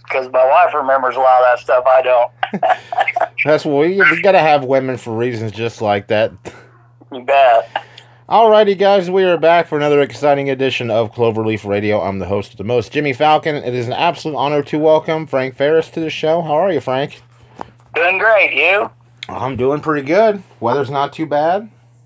because my wife remembers a lot of that stuff. I don't. That's what we got to have women for reasons just like that. You bet. Alrighty, guys, we are back for another exciting edition of Cloverleaf Radio. I'm the host of the most, Jimmy Falcon. It is an absolute honor to welcome Frank Ferris to the show. How are you, Frank? Doing great. You? I'm doing pretty good. Weather's not too bad.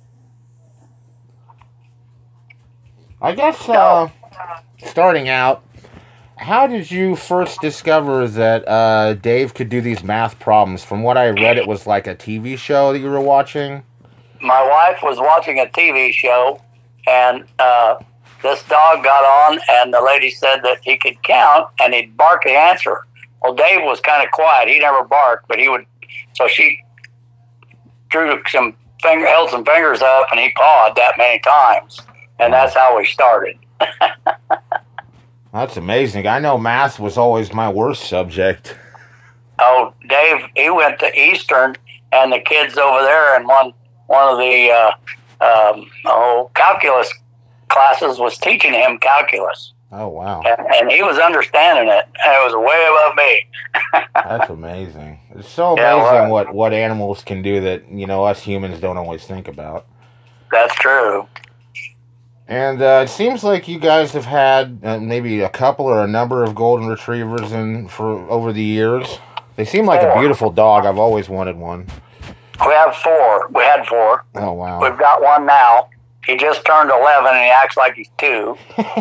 I guess, starting out, how did you first discover that Dave could do these math problems? From what I read, it was like a TV show that you were watching. My wife was watching a TV show, and this dog got on, and the lady said that he could count, and he'd bark the answer. Well, Dave was kind of quiet. He never barked, but he would. So she held some fingers up, and he pawed that many times, and that's how we started. That's amazing. I know math was always my worst subject. Oh, Dave, he went to Eastern, and the kids over there in one of the calculus classes was teaching him calculus. Oh, wow. And he was understanding it, and it was way above me. That's amazing. It's so amazing what animals can do that, us humans don't always think about. That's true. And it seems like you guys have had maybe a couple or a number of golden retrievers for over the years. They seem like a beautiful dog. I've always wanted one. We have 4. We had 4. Oh, wow. We've got one now. He just turned 11, and he acts like he's 2.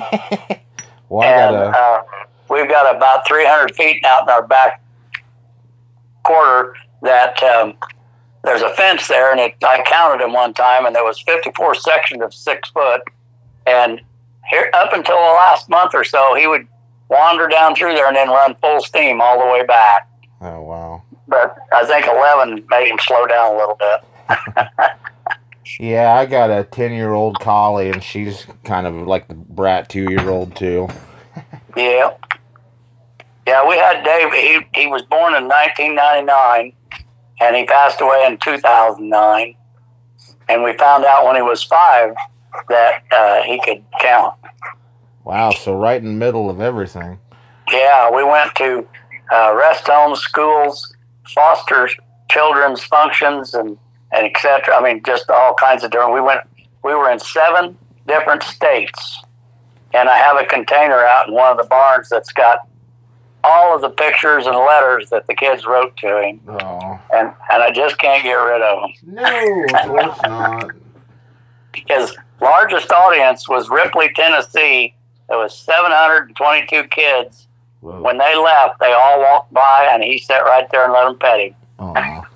Well, we've got about 300 feet out in our back quarter that there's a fence there, and I counted them one time, and there was 54 sections of 6 foot. And here, up until the last month or so, he would wander down through there and then run full steam all the way back. Oh, wow. But I think 11 made him slow down a little bit. Yeah, I got a 10-year-old collie, and she's kind of like the brat 2-year-old, too. Yeah. Yeah, we had Dave. He was born in 1999, and he passed away in 2009. And we found out when he was 5 that he could count. Wow, so right in the middle of everything. Yeah, we went to rest homes, schools, foster children's functions, and et cetera. I mean, just all kinds of different. We were in 7 different states, and I have a container out in one of the barns that's got all of the pictures and letters that the kids wrote to him. Oh. And I just can't get rid of them. No, of course not. His largest audience was Ripley, Tennessee. There was 722 kids. Whoa. When they left, they all walked by, and he sat right there and let them pet him. Oh.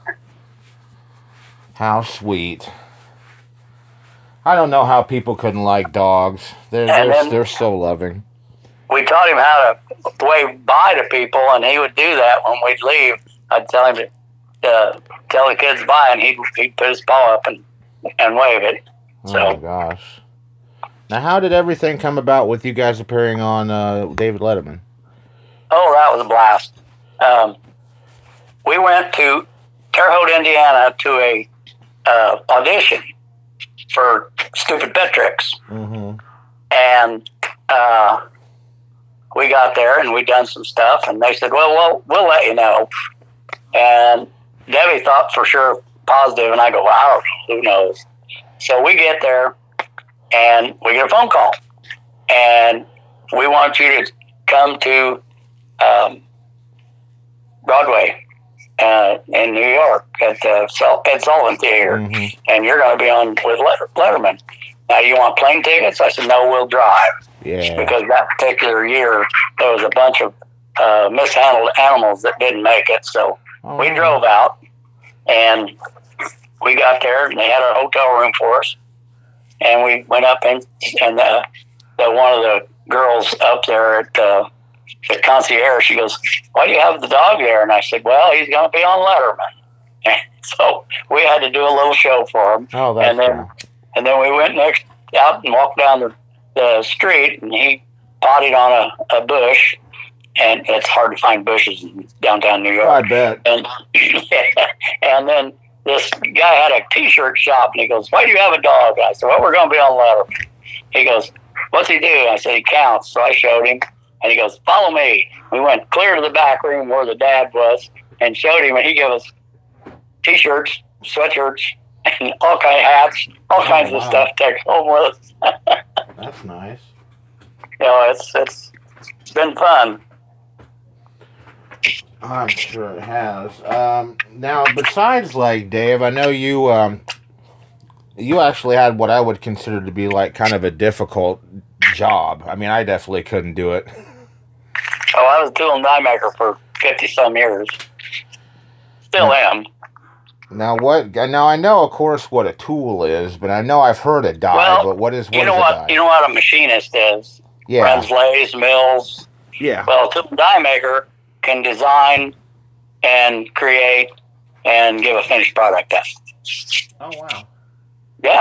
How sweet. I don't know how people couldn't like dogs. They're so loving. We taught him how to wave bye to people, and he would do that when we'd leave. I'd tell him to tell the kids bye, and he'd put his paw up and wave it. So, oh, my gosh. Now, how did everything come about with you guys appearing on David Letterman? Oh, that was a blast. We went to Terre Haute, Indiana to a audition for Stupid Pet Tricks. Mm-hmm. And we got there, and we done some stuff, and they said, well, we'll let you know. And Debbie thought for sure positive, and I go, well, who knows? So we get there, and we get a phone call, and we want you to come to Broadway in New York at the Ed Sullivan Theater, mm-hmm. and you're going to be on with Letterman. Now, you want plane tickets? I said, no, we'll drive. Yeah. Because that particular year, there was a bunch of mishandled animals that didn't make it, so we drove out, and we got there, and they had a hotel room for us, and we went up, and the one of the girls up there at the concierge, she goes, why do you have the dog there? And I said, well, he's going to be on Letterman. And so we had to do a little show for him. Oh, that's cool. And then we went out and walked down the street, and he potted on a bush, and it's hard to find bushes in downtown New York. I bet. And then this guy had a T-shirt shop, and he goes, why do you have a dog? I said, well, we're going to be on Letterman. He goes, what's he do? I said, he counts. So I showed him, And he goes, follow me. We went clear to the back room where the dad was and showed him, and he gave us T-shirts, sweatshirts, and all kind of hats, all kinds of stuff to take home with us. That's nice. It's been fun. I'm sure it has. Now, besides, like, Dave, I know you you actually had what I would consider to be, like, kind of a difficult job. I mean, I definitely couldn't do it. Oh, I was a tool and die maker for 50-some years. Still am. Now, I know, of course, what a tool is, but I know I've heard a die, but what is a die? You know what a machinist is? Yeah. Runs lathes, mills. Yeah. Well, a tool and die maker can design and create and give a finished product test. Oh, wow. Yeah.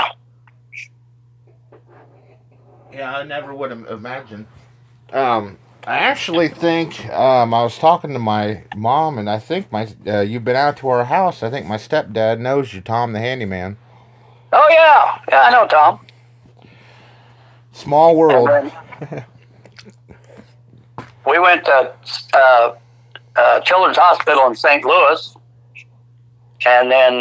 Yeah, I never would have imagined. I actually think I was talking to my mom, and I think you've been out to our house. I think my stepdad knows you, Tom the handyman. Oh yeah, I know Tom. Small world. We went to Children's Hospital in St. Louis, and then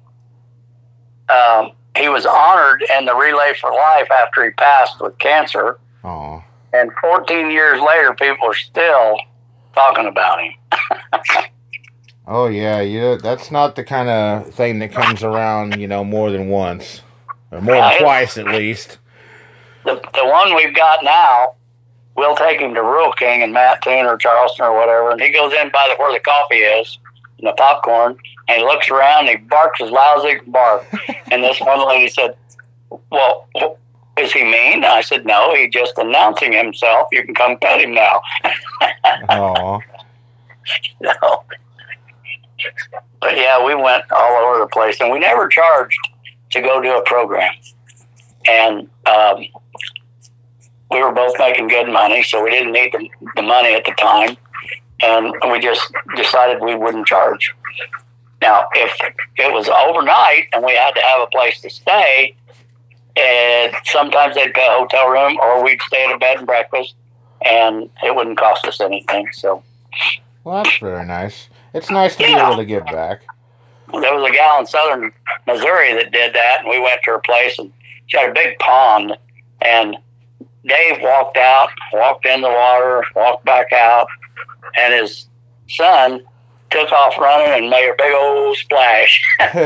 he was honored in the Relay for Life after he passed with cancer. Aww. And 14 years later, people are still talking about him. Oh, yeah, that's not the kind of thing that comes around, more than once. Or more than twice, at least. The one we've got now, we'll take him to Rural King in Mattoon or Charleston or whatever, and he goes in by where the coffee is and the popcorn, and he looks around and he barks as loud as he can bark. And this one lady said, well, is he mean? I said, no, he's just announcing himself. You can come pet him now. Aww. No. But yeah, we went all over the place, and we never charged to go do a program. And we were both making good money, so we didn't need the money at the time. And we just decided we wouldn't charge. Now, if it was overnight and we had to have a place to stay, and sometimes they'd pay a hotel room, or we'd stay at a bed and breakfast, and it wouldn't cost us anything. So, well, that's very nice. It's nice to be able to give back. There was a gal in southern Missouri that did that, and we went to her place, and she had a big pond, and Dave walked out, walked in the water, walked back out, and his son took off running and made a big old splash.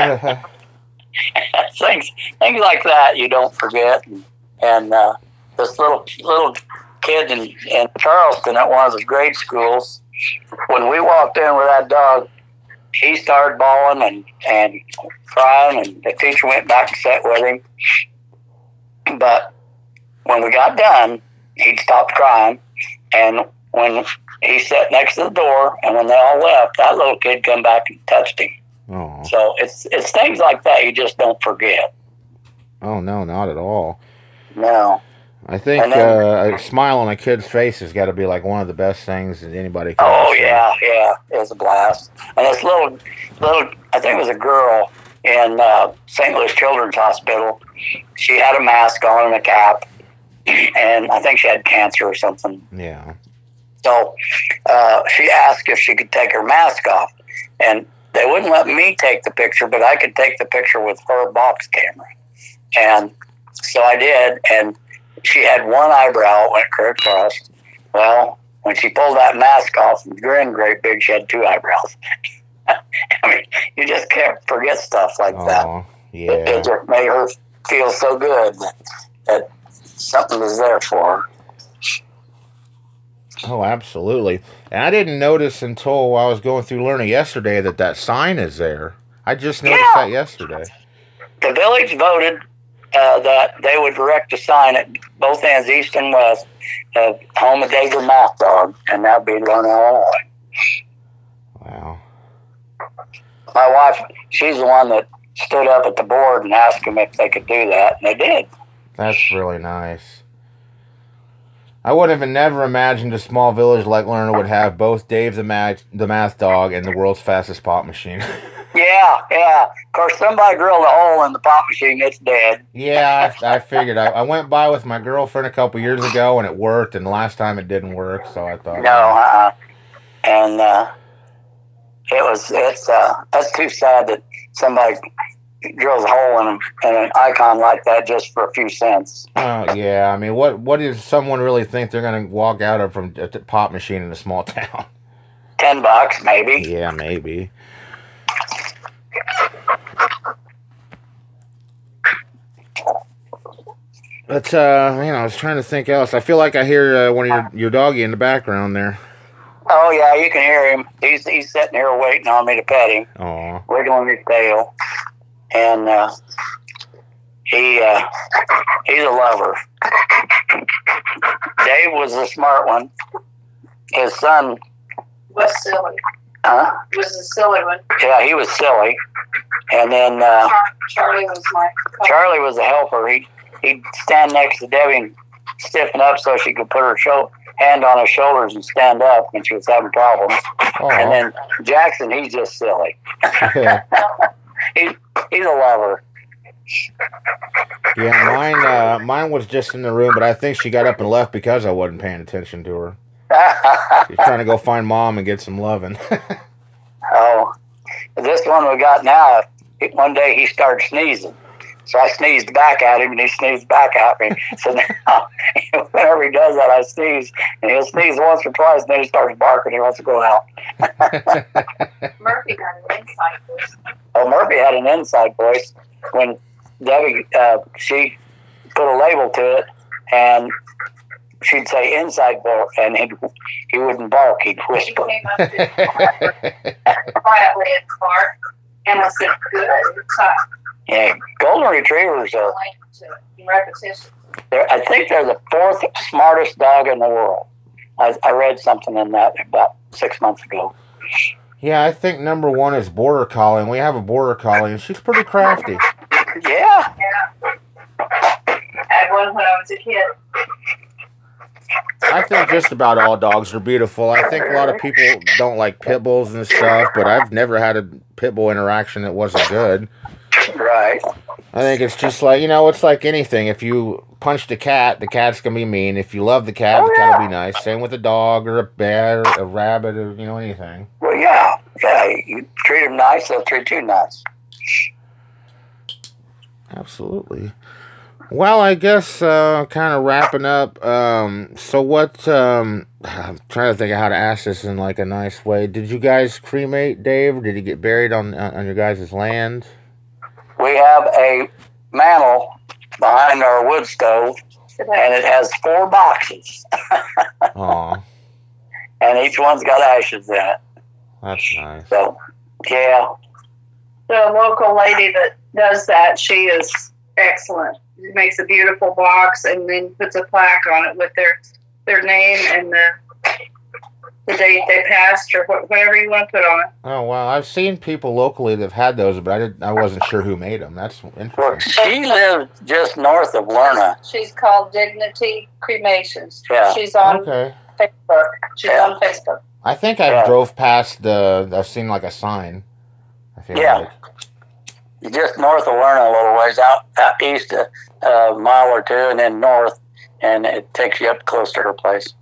Things like that you don't forget. And this little kid in Charleston at one of the grade schools, when we walked in with that dog, he started bawling and crying, and the teacher went back and sat with him. But when we got done, he'd stopped crying, and when he sat next to the door, and when they all left, that little kid come back and touched him. Aww. So it's things like that you just don't forget. Oh, no, not at all. No. I think a smile on a kid's face has got to be like one of the best things that anybody can Oh, yeah. It was a blast. And this little, I think it was a girl in St. Louis Children's Hospital. She had a mask on and a cap, and I think she had cancer or something. Yeah. So she asked if she could take her mask off, and they wouldn't let me take the picture, but I could take the picture with her box camera. And so I did, and she had one eyebrow went across. Well, when she pulled that mask off and grinned great big, she had two eyebrows. I mean, you just can't forget stuff like that. Yeah. It just made her feel so good that something was there for her. Oh, absolutely. And I didn't notice until I was going through learning yesterday that sign is there. I just noticed that yesterday. The village voted that they would erect a sign at both ends, east and west, of home of Dave the Math Dog, and that would be Lerner, Illinois. Wow. My wife, she's the one that stood up at the board and asked them if they could do that, and they did. That's really nice. I would have never imagined a small village like Lerner would have both Dave the Math Dog and the world's fastest pop machine. Yeah. Of course, somebody drilled a hole in the pop machine. It's dead. Yeah, I figured. I went by with my girlfriend a couple years ago, and it worked. And the last time it didn't work, so I thought. No, and that's too sad that somebody drills a hole in an icon like that just for a few cents. Oh yeah, I mean, what does someone really think they're gonna walk out of from a pop machine in a small town? $10, maybe. Yeah, maybe. But I was trying to think else. I feel like I hear one of your doggy in the background there. Oh yeah, you can hear him. He's sitting here waiting on me to pet him. Aw. Wiggling his tail, and he's a lover. Dave was the smart one. His son was silly. Was the silly one. Yeah, he was silly. And then Charlie was Charlie was the helper. He'd stand next to Debbie and stiffen up so she could put her hand on his shoulders and stand up when she was having problems. Aww. And then Jackson, he's just silly. He's a lover. Yeah, mine was just in the room, but I think she got up and left because I wasn't paying attention to her. She's trying to go find Mom and get some loving. Oh, this one we got now, one day he started sneezing. So I sneezed back at him, and he sneezed back at me. So now, whenever he does that, I sneeze. And he'll sneeze once or twice, and then he starts barking. He wants to go out. Murphy got an inside voice. Oh, Murphy had an inside voice. When Debbie, she put a label to it, and she'd say inside bark, and he wouldn't bark, he'd whisper. He came up to quietly and bark, and I said, good, inside. Yeah, golden retrievers are, I think they're the 4th smartest dog in the world. I read something in that about 6 months ago. Yeah, I think number 1 is Border Collie, and we have a Border Collie, and she's pretty crafty. Yeah. I had one when I was a kid. I think just about all dogs are beautiful. I think a lot of people don't like pit bulls and stuff, but I've never had a pit bull interaction that wasn't good. Right. I think it's just like, it's like anything. If you punched a cat, the cat's going to be mean. If you love the cat, the cat will be nice. Same with a dog or a bear or a rabbit or, anything. Well, yeah. You treat them nice, they'll treat you nice. Absolutely. Well, I guess kind of wrapping up. So what, I'm trying to think of how to ask this in like a nice way. Did you guys cremate Dave? Or did he get buried on your guys' land? We have a mantle behind our wood stove, and it has 4 boxes. Aw. And each one's got ashes in it. That's nice. So, yeah. The local lady that does that, she is excellent. She makes a beautiful box and then puts a plaque on it with their name and the date they passed or whatever you want to put on it. Oh, wow. I've seen people locally that have had those, but I wasn't sure who made them. That's interesting. Well, she lives just north of Lerna. She's called Dignity Cremations. Yeah. She's on Facebook. She's on Facebook. I think I drove past I've seen like a sign. I feel like. Just north of Lerna a little ways, out east a mile or 2, and then north, and it takes you up close to her place.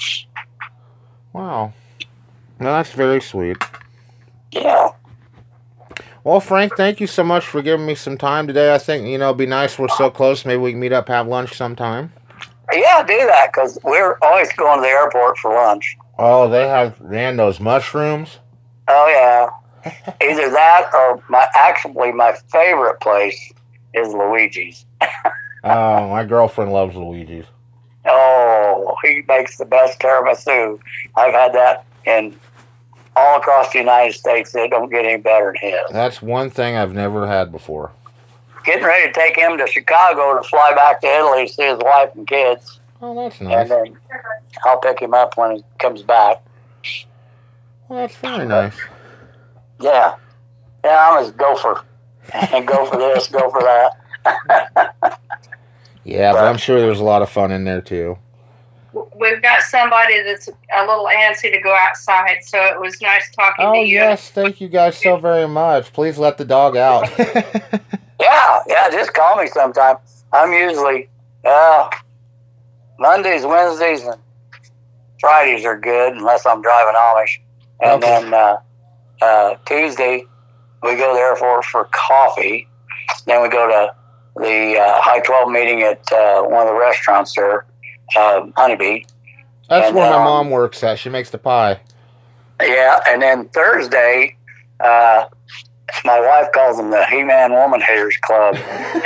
Wow. No, that's very sweet. Yeah. Well, Frank, thank you so much for giving me some time today. I think, it'd be nice. We're so close. Maybe we can meet up, have lunch sometime. Yeah, do that, because we're always going to the airport for lunch. Oh, they have those mushrooms? Oh, yeah. Either that or my favorite place is Luigi's. Oh, my girlfriend loves Luigi's. Oh, he makes the best tiramisu. I've had that in all across the United States. They don't get any better than his. That's one thing I've never had before. Getting ready to take him to Chicago to fly back to Italy to see his wife and kids. Oh, that's nice. And then I'll pick him up when he comes back. Well, that's very nice. Yeah. Yeah, I'm just gopher. And go for this, go for that. Yeah, but I'm sure there's a lot of fun in there, too. we've got somebody that's a little antsy to go outside, so it was nice talking to you. Oh, yes. Thank you guys so very much. Please let the dog out. Yeah, just call me sometime. I'm usually, Mondays, Wednesdays, and Fridays are good, unless I'm driving Amish. And then Tuesday, we go there for coffee. Then we go to the High 12 meeting at one of the restaurants there, Honeybee. That's where my mom works at. She makes the pie. Yeah, and then Thursday, my wife calls them the He-Man Woman Haters Club.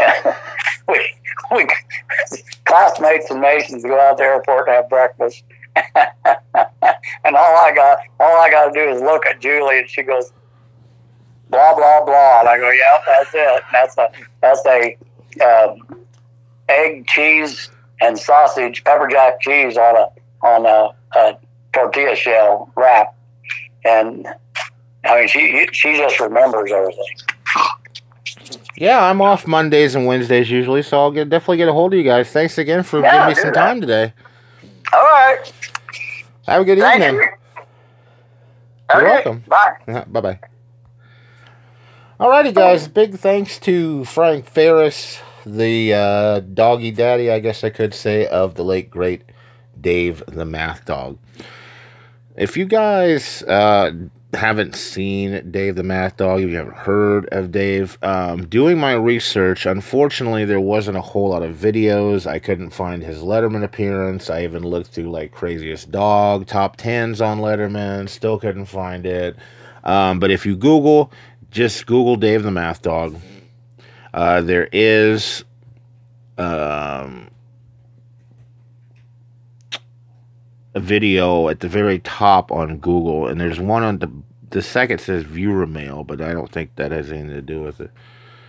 we classmates and Masons go out to the airport and have breakfast. And all I got to do is look at Julie, and she goes, blah blah blah, and I go, yeah, that's it. And that's a egg, cheese, and sausage, pepper jack cheese on a tortilla shell wrap, and I mean she just remembers everything. Yeah, I'm off Mondays and Wednesdays usually, so I'll definitely get a hold of you guys. Thanks again for giving me some time today. All right. Have a good evening. You. You're welcome. Bye. Bye-bye. Alrighty, guys. Big thanks to Frank Ferris, the doggy daddy, I guess I could say, of the late, great Dave the Math Dog. If you guys haven't seen Dave the Math Dog, if you haven't heard of Dave, doing my research, unfortunately, there wasn't a whole lot of videos. I couldn't find his Letterman appearance. I even looked through, like, Craziest Dog, Top 10s on Letterman, still couldn't find it. But if you just Google Dave the Math Dog, there is a video at the very top on Google, and there's one on the second says viewer mail, but I don't think that has anything to do with it.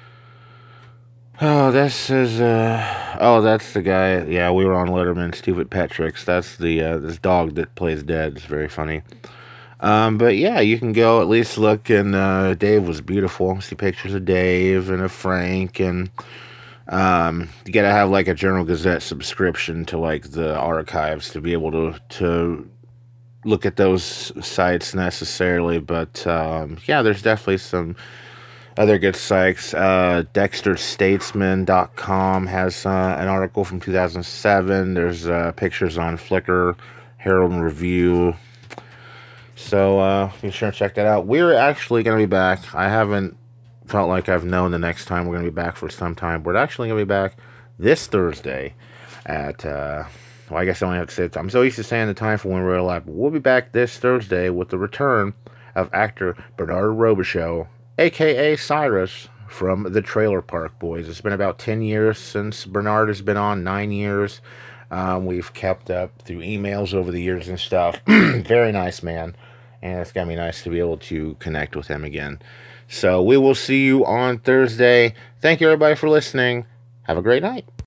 Oh, this is that's the guy. Yeah, we were on Letterman, Stupid Pet Tricks. That's the this dog that plays dead. It's very funny. But yeah, you can go at least look, and Dave was beautiful. See pictures of Dave and of Frank, and you gotta have like a Journal Gazette subscription to like the archives to be able to look at those sites necessarily. But yeah, there's definitely some other good sites. DexterStatesman.com has an article from 2007. There's pictures on Flickr, Herald and Review. So be sure to check that out. We're actually going to be back. I haven't felt like I've known the next time we're going to be back for some time. We're actually going to be back this Thursday at, well, I guess I only have to say it. I'm so used to saying the time for when we're alive. But we'll be back this Thursday with the return of actor Bernard Robichaux, a.k.a. Cyrus, from the Trailer Park Boys. It's been about 10 years since Bernard has been on, 9 years. We've kept up through emails over the years and stuff. Very nice man. And it's going to be nice to be able to connect with him again. So we will see you on Thursday. Thank you, everybody, for listening. Have a great night.